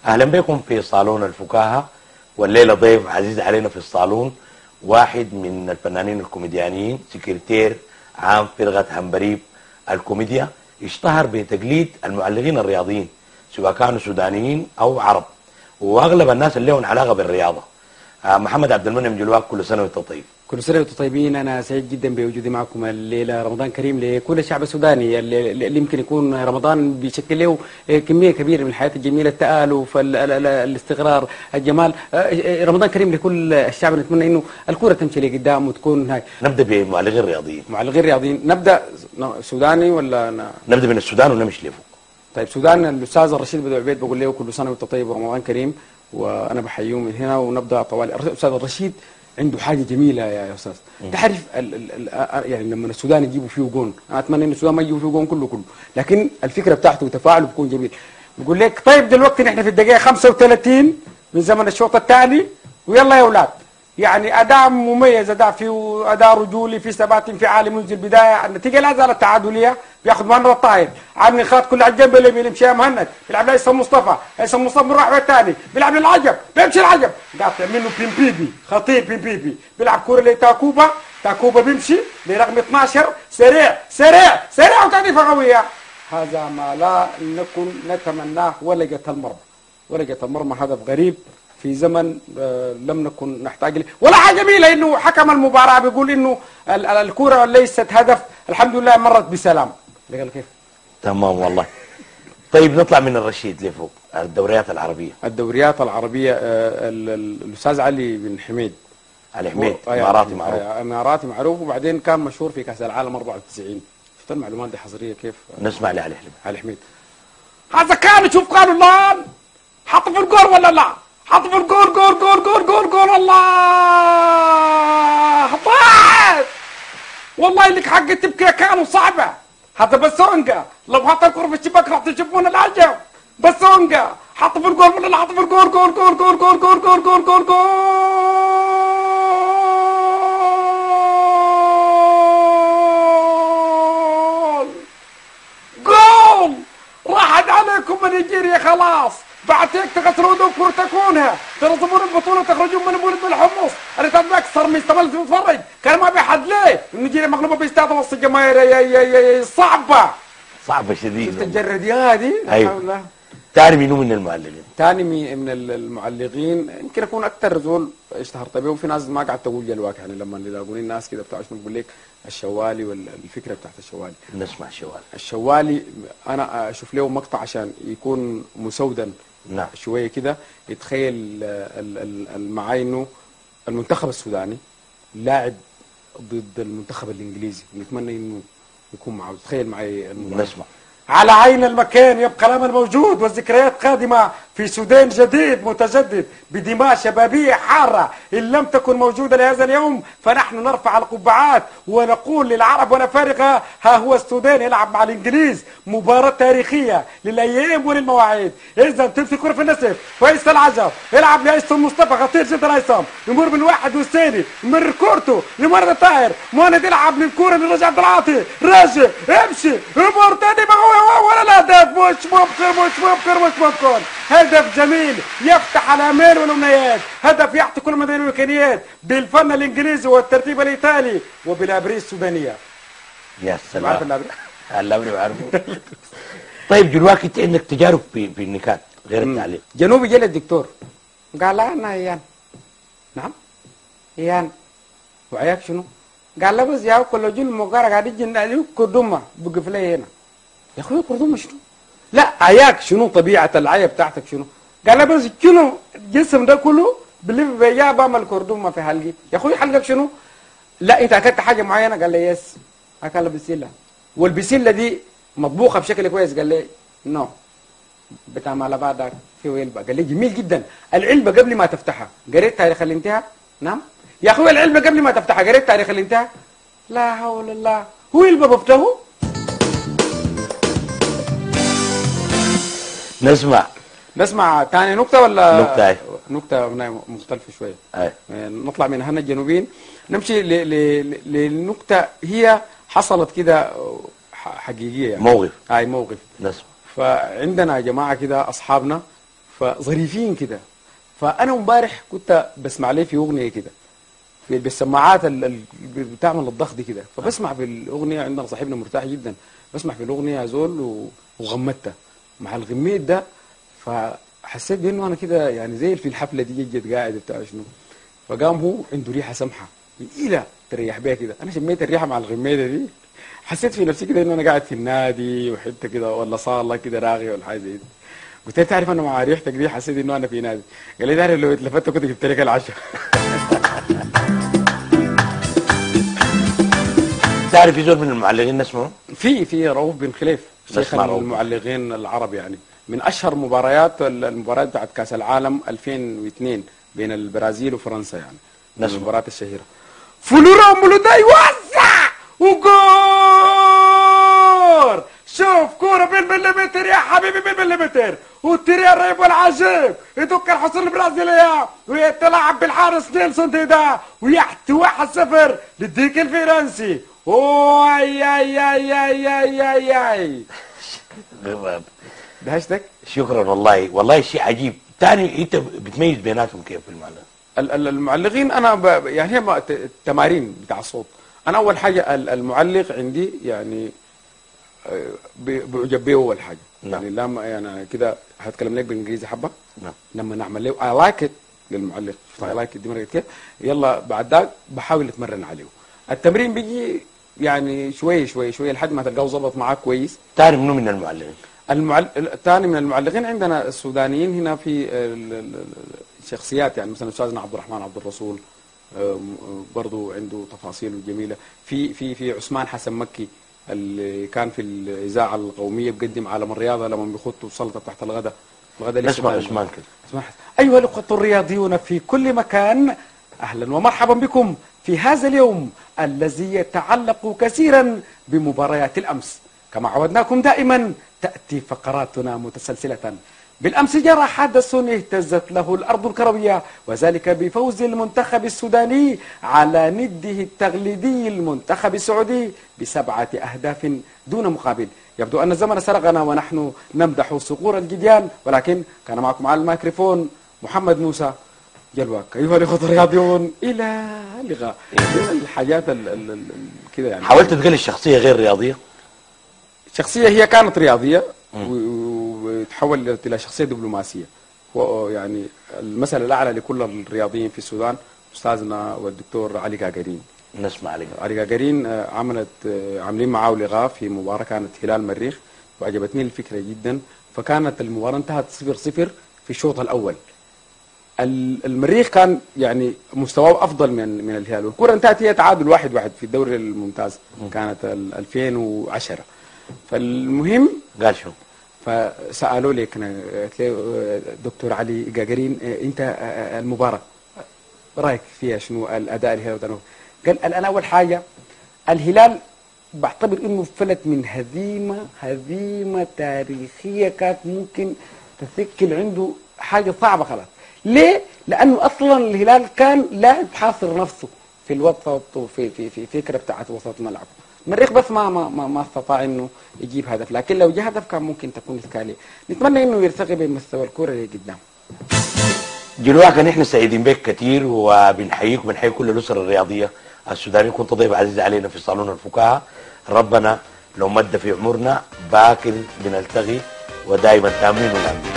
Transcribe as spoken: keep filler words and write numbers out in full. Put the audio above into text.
اهلا بكم في صالون الفكاهه، والليله ضيف عزيز علينا في الصالون، واحد من الفنانين الكوميديانيين، سكرتير عام فرقه همبريب الكوميديا، اشتهر بتقليد المعلقين الرياضيين سواء كانوا سودانيين او عرب، واغلب الناس اللي لهم علاقه بالرياضه. آه محمد عبد المنعم جلواك، كل سنه وانت طيب. كل سنة وانتم طيبين. أنا سعيد جدا بوجودي معكم الليلة. رمضان كريم لكل الشعب السوداني اللي اللي يمكن يكون رمضان بيشكل له كمية كبيرة من الحياة الجميلة، التآلف، الاستقرار، الجمال. رمضان كريم لكل الشعب. نتمنى إنه الكرة تمشي لقدام وتكون هاي. نبدأ بمعلقين رياضيين. معلقين رياضيين، نبدأ سوداني ولا ن... نبدأ من السودان ونمشي لفوق. طيب سودان، الأستاذ الرشيد بدو عبيد بقول له كل سنة وانت طيب ورمضان كريم، وأنا بحييه من هنا ونبدأ طوالي. الأستاذ الرشيد عنده حاجه جميله يا استاذ، تعرف ال ال ال يعني لما السودان يجيبوا فيه جون، انا اتمنى ان السودان ما يجيبوا فيه جون كله كله، لكن الفكره بتاعته وتفاعله بيكون جميل. بيقول لك طيب دلوقتي نحن في الدقيقه خمسة وثلاثين من زمن الشوط الثاني، ويلا يا اولاد، يعني اداء مميز، اداء فيه اداء رجولي، في ثبات انفعالي منذ البدايه. النتيجه لا زالت تعادليه، بياخذ مهند الطاهر، عامل الخط كله على الجنب اليمين، يمشي مهند، بيلعب لهيثم مصطفى، هيثم مصطفى بيروح على الثاني، بيلعب للعجب، بيمشي العجب، قاطع منه بيمبيبي، خطير بيمبيبي، بيلعب كوره لتاكوبا، تاكوبا بيمشي لرقم اثناشر، سريع سريع سريع وتهديفه قويه. هذا ما لا نكن نتمناه، ولقة المرمى، ولقة المرمى هدف غريب في زمن آه لم نكن نحتاج له. ولا حاجه جميله انه حكم المباراه بيقول انه الكوره ليست هدف، الحمد لله مرت بسلام. قال كيف؟ تمام والله. طيب نطلع من الرشيد لفوق، الدوريات العربيه. الدوريات العربيه، آه الاستاذ علي بن حميد، علي حميد اماراتي معروف. اماراتي معروف، وبعدين كان مشهور في كاس العالم أربعة وتسعين. شفت المعلومات دي حصريه كيف؟ نسمع لعلي حميد. علي حميد هذا كان، شوف قالوا الان حط في الجول ولا لا؟ حط في الجول، جول جول جول جول جول، الله طاعت والله لك حق تبكي، كانوا صعبه. هذا بسونجا لو حط الكره في الشباك راح تشوفون العجب. بسونجا حط في الجول ولا لا؟ حط في الجول، جول جول جول جول جول جول جول جول جول جول. راحت عليكم من نيجيريا خلاص، بعد هيك تخسروا دور تكونها، تنظمون البطوله تخرجون من مولد الحمص. انا تبي اكثر من استملت تتفرج، كان ما بيحد ليه؟ نيجيريا مغلوبه باستاد وسط الجماهير، يا يا يا صعبه صعبه شديد. شفت الجرديه هذه؟ ايوه. ثاني منو من المعلقين؟ ثاني من المعلقين يمكن اكون اكثر زول اشتهرت به، وفي ناس ما قاعد تقول جلواك، يعني لما يلاقوني الناس كده بتاع شنو بقول لك الشوالي، والفكره بتاعت الشوالي. نسمع الشوالي. الشوالي انا اشوف له مقطع عشان يكون مسودا نعم شويه كده، يتخيل معاي انه المنتخب السوداني لاعب ضد المنتخب الانجليزي، ونتمنى انه يكون معه. تخيل معي المباراه. نسمع. على عين المكان يبقى الامل موجود، والذكريات قادمه في سودان جديد متجدد بدماء شبابيه حاره، ان لم تكن موجوده لهذا اليوم فنحن نرفع القبعات ونقول للعرب والافارقه ها هو السودان يلعب مع الانجليز مباراه تاريخيه للايام وللمواعيد. اذا تمسك كره في النسف، فيصل العجب يلعب لهيثم مصطفى، خطير جدا هيثم، يمر بالواحد والثاني، يمر كورته لمرد الطاهر، مهند يلعب للكوره لرجع عبد العاطي، راجع امشي يمر تاني ولا لا هدف، مش ممكن مش ممكن مش ممكن. هدف جميل يفتح الامال والامنيات، هدف يعطي كل من الامكانيات بالفن الانجليزي والترتيب الايطالي وبالابريه السودانيه. يا سلام. عارف الابريه؟ الابريه بعرفه. طيب دلوقتي انت عندك تجارب في في النكات غير التعليم. جنوبي جاء الدكتور قال لا انا ايان. نعم ايان وعياك شنو؟ قال له بس يا كل جن مقارا قاعد يجي كردومه بقف لي هنا. يا اخوي كردومه شنو؟ لا عياك شنو طبيعه العيا بتاعتك شنو؟ قال له بس شنو الجسم ده كله بلف بيا بعمل كردومه في حلقي. يا اخوي حلقك شنو؟ لا انت اكلت حاجه معينه؟ قال لي يس اكل بسله، والبسله دي مطبوخه بشكل كويس. قال لي نو بتاع ما بعدك في علبه. قال لي جميل جدا. العلبه قبل ما تفتحها قريت تاريخ الانتهاء؟ نعم. يا اخوي العلبه قبل ما تفتحها قريت تاريخ الانتهاء؟ لا حول الله. هو علبه بفتحه؟ نسمع نسمع ثاني نكته ولا نكته؟ اي نكته مختلفه شويه. اي نطلع من هنا الجنوبيين نمشي لنكته هي حصلت كده حقيقيه يعني. موقف. اي موقف. نسمع. فعندنا يا جماعه كده اصحابنا، ف فظريفين كده. فانا امبارح كنت بسمع ليه في اغنيه كده في بالسماعات ال- ال- بتعمل الضغط دي كده، فبسمع في الاغنيه، عندنا صاحبنا مرتاح جدا، بسمع في الاغنيه زول و- وغمتها مع الغميت ده، فحسيت بانه انا كده يعني زي في الحفله دي جد قاعد بتاع شنو. فقام هو عنده ريحه سمحه ثقيله تريح بيها كده، انا شميت الريحه مع الغميده دي، حسيت في نفسي كده انه انا قاعد في النادي وحته كده ولا صاله كده راغي ولا حاجه زي دي. قلت له تعرف انا مع ريحتك دي حسيت انه انا في نادي. قال لي تعرف لو اتلفت كنت جبت لك العشاء. تعرف في زول من المعلقين اسمه؟ في في رؤوف بن خليف شيخ نسمع رؤوف بن المعلقين العرب، يعني من اشهر مباريات المباريات بتاعت كاس العالم ألفين واثنين بين البرازيل وفرنسا، يعني من نسمع. المباريات الشهيره. فلورا مولودا يوزع وجول. شوف كوره بالمليمتر يا حبيبي بالمليمتر، والتري الرهيب والعجيب يدك الحصول البرازيليه ويتلاعب بالحارس نيلسون ديدا ويحتي واحد صفر للديك الفرنسي. اوي اي اي اي اي اي اي دهشتك. شكرا والله، والله شيء عجيب. تاني انت بتميز بيناتهم كيف في المعلق؟ ال- ال- المعلقين انا ب... يعني هي ما- ت- التمارين بتاع الصوت. انا اول حاجه ال- المعلق عندي يعني آه، ب- بعجب بيه اول حاجه. نعم. يعني لما يعني كده هتكلم لك بالانجليزي حبه. نعم. لما نعمل له اي لايك ات للمعلق، اي لايك ات دي مرة كده، يلا بعد ذاك بحاول اتمرن عليه. التمرين بيجي يعني شويه شويه شويه لحد ما تلقاه ظبط معاك كويس. تاني منو من المعلقين؟ المعل... الثاني من المعلقين عندنا السودانيين هنا في ال- ال- ال- الشخصيات، يعني مثلا استاذنا عبد الرحمن عبد الرسول آم، برضو عنده تفاصيل جميله. في في في عثمان حسن مكي اللي كان في الاذاعه القوميه بقدم عالم الرياضه لما بيخطوا السلطه تحت الغداء. الغداء نسمع لسه عثمان كده. عثمان حسن. ايها الاخوه الرياضيون في كل مكان، اهلا ومرحبا بكم في هذا اليوم الذي يتعلق كثيرا بمباريات الامس. كما عودناكم دائما تأتي فقراتنا متسلسلة. بالأمس جرى حدث اهتزت له الأرض الكروية، وذلك بفوز المنتخب السوداني على نده التقليدي المنتخب السعودي بسبعة أهداف دون مقابل. يبدو أن الزمن سرقنا ونحن نمدح صقور الجديان، ولكن كان معكم على الميكروفون محمد موسى جلواك. أيها الأخوة الرياضيون إلى اللقاء. من الحاجات ال- ال- ال- كده يعني حاولت تقلي الشخصيه غير رياضيه؟ شخصية هي كانت رياضية و- وتحولت إلى شخصية دبلوماسية. هو يعني المثل الأعلى لكل الرياضيين في السودان أستاذنا والدكتور علي جاجرين. نسمع عليك. علي جاجرين آه، عملت آه، عاملين معاه لقاء في مباراة كانت هلال مريخ، وعجبتني الفكرة جدا. فكانت المباراة انتهت صفر صفر في الشوط الأول. ال- المريخ كان يعني مستواه افضل من من الهلال، والكره انتهت هي تعادل واحد واحد في الدوري الممتاز، كانت ال- ألفين وعشرة. فالمهم قال شو؟ فسالوا لي كان قلت له دكتور علي جاجرين انت المباراه رايك فيها شنو الاداء الهلال والتنوع؟ قال انا اول حاجه الهلال بعتبر انه فلت من هزيمه هزيمه تاريخيه كانت ممكن تثقل عنده حاجه صعبه خلاص. ليه؟ لانه اصلا الهلال كان لاعب حاصر نفسه في الوسط وفي في في فكره بتاعت وسط ملعب. المريخ بس ما ما ما, ما استطاع انه يجيب هدف، لكن لو جاء هدف كان ممكن تكون اشكاليه. نتمنى انه يرتقي بمستوى الكره اللي قدام. جلواك نحن سعيدين بك كثير وبنحييك وبنحيي كل الاسر الرياضيه السودانيه. كنت ضيف عزيز علينا في صالون الفكاهه. ربنا لو مد في عمرنا باكر بنلتقي ودائما تامين ونامين.